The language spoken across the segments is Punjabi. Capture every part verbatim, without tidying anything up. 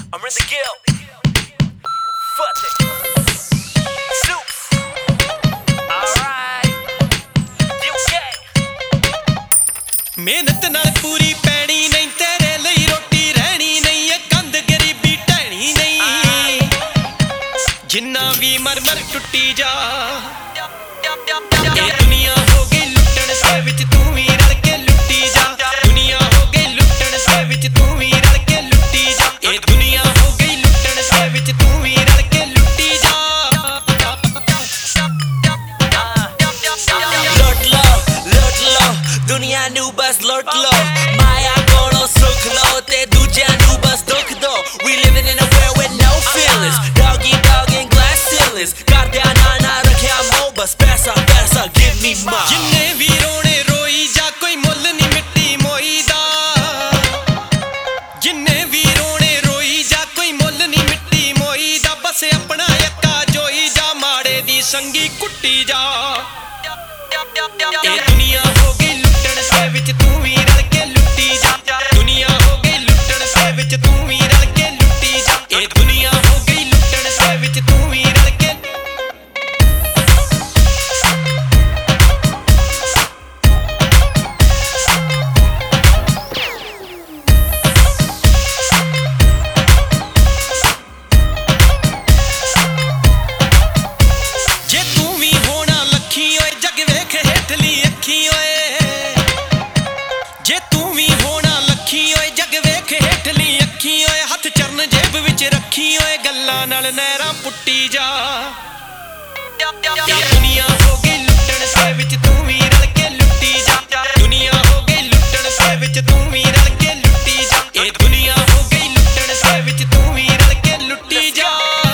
I'm in the guild. Fuck it. Soups. Alright. U K. ਮਿਹਨਤ ਨਾਲ ਪੂਰੀ ਪੈਣੀ ਨਹੀਂ ਤੇਰੇ ਲਈ ਰੋਟੀ ਰਹਿਣੀ ਨਹੀਂ ਇਹ ਕੰਧ ਗਰੀਬੀ ਢਹਿਣੀ ਨਹੀਂ ਜਿੰਨਾ ਵੀ ਮਰ ਮਰ ਟੁੱਟੀ ਜਾ ਇਹ ਦੁਨੀਆ ਹੋ ਗਈ ਲੁੱਟਣ ਸੇ ਵਿੱਚ ਤੂੰ ਵੀ ਰਲ ਕੇ ਲੁੱਟੀ ਜਾ ਦੁਨੀਆ ਹੋ ਗਈ ਲੁੱਟਣ ਸੇ ਵਿੱਚ ਤੂੰ ਵੀ ਰਲ ਕੇ ਲੁੱਟੀ ਜਾ ਇਹ ਦੁਨੀਆ ਹੋ ਗਈ ਲੁੱਟਣ ਸੇ ਵਿੱਚ ਤੂੰ ਵੀ ਰਲ ਕੇ ਲੁੱਟੀ ਜਾ Lurk low, lurk low, ਦੁਨੀਆ ਨੂੰ ਬਸ lurk low ਮਾਇਆ ਕੋਲੋਂ ਸੁੱਖ ਲਓ ਤੇ ਦੂਜਿਆਂ ਨੂੰ ਬਸ ਦੁੱਖ ਦੋ We living in a world with no feelings Dog eat dog in glass ceilings ਘਰਦਿਆਂ ਨਾਲ ਨਾ ਰੱਖਿਆ ਮੋਹ ਬਸ ਪੈਸਾ ਪੈਸਾ give me more ਜਿੰਨੇ ਵੀ ਰੋਣੇ ਰੋਈ ਜਾ ਕੋਈ ਮੁੱਲ ਨਹੀਂ ਮਿੱਟੀ ਮੋਈ ਦਾ ਜਿੰਨੇ ਵੀ ਰੋਣੇ ਰੋਈ ਜਾ ਕੋਈ ਮੁੱਲ ਨਹੀਂ ਮਿੱਟੀ ਮੋਈ ਦਾ ਬਸ ਆਪਣਾ ਇੱਕਾ ਜੋਈ ਜਾ ਮਾੜੇ ਦੀ ਸੰਗੀ ਕੁੱਟੀ ਜਾ ਇਹ ਦੁਨੀਆ ਹੋ ਗਈ ਲੁੱਟਣ ਸੇ ਵਿੱਚ ਤੂੰ ਵੀ ਰਲ ਕੇ ਲੁੱਟੀ ਜਾ ਦੁਨੀਆ ਹੋ ਗਈ ਲੁੱਟਣ ਸੇ ਵਿੱਚ ਤੂੰ ਵੀ ਰਲ ਕੇ ਲੁੱਟੀ ਜਾ ਇਹ ਦੁਨੀਆ ਹੋ ਗਈ ਲੁੱਟਣ ਸੇ ਵਿੱਚ ਤੂੰ ਵੀ ਰਲ ਕੇ ਜੇ ਤੂੰ ਵੀ ਹੋਣਾ ਲੱਖੀ ਓਏ ਜੱਗ ਵੇਖ ਹੇਠਲੀ ਅੱਖੀ ਓਏ ਜੇ ਤੂੰ ਵੀ ਹੋਣਾ ਲੱਖੀ ਓਏ ਜੱਗ ਵੇਖ ਹੇਠਲੀ ਅੱਖੀ ਓਏ ਹੱਥ ਚਰਨ ਜੇਬ ਵਿੱਚ ਰੱਖੀ ਓਏ ਗੱਲਾਂ ਨਾਲ ਨਹਿਰਾਂ ਪੁੱਟੀ ਜਾ ਇਹ ਦੁਨੀਆ ਹੋ ਗਈ ਲੁੱਟਣ ਸੇ ਵਿੱਚ ਤੂੰ ਵੀ ਰਲ ਕੇ ਲੁੱਟੀ ਜਾ ਦੁਨੀਆ ਹੋ ਗਈ ਲੁੱਟਣ ਸੇ ਵਿੱਚ ਤੂੰ ਵੀ ਰਲ ਕੇ ਲੁੱਟੀ ਜਾ ਇਹ ਦੁਨੀਆ ਹੋ ਗਈ ਲੁੱਟਣ ਸੇ ਵਿੱਚ ਤੂੰ ਵੀ ਰਲ ਕੇ ਲੁੱਟੀ ਜਾ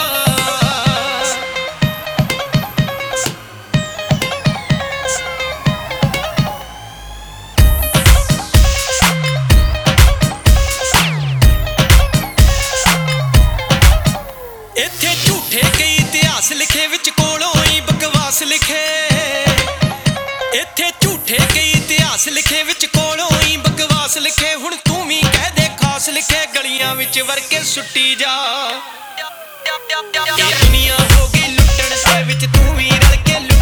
ਇੱਥੇ ਝੂਠੇ ਕਈ ਇਤਿਹਾਸ ਲਿਖੇ ਵਿੱਚ ਕੋਲੋਂ ਹੀ ਬਕਵਾਸ ਲਿਖੇ ਇੱਥੇ ਝੂਠੇ ਕਈ ਇਤਿਹਾਸ ਲਿਖੇ ਵਿੱਚ ਕੋਲੋਂ ਹੀ ਬਕਵਾਸ ਲਿਖੇ ਹੁਣ ਤੂੰ ਵੀ ਕਹਿ ਦੇ ਖਾਸ ਲਿਖੇ ਗਲੀਆਂ ਵਿੱਚ ਵਰ ਕੇ ਸੁੱਟੀ ਜਾ ਇਹ ਦੁਨੀਆ ਹੋ ਗਈ ਲੁੱਟਣ ਸੇ ਵਿੱਚ ਤੂੰ ਵੀ ਰਲ ਕੇ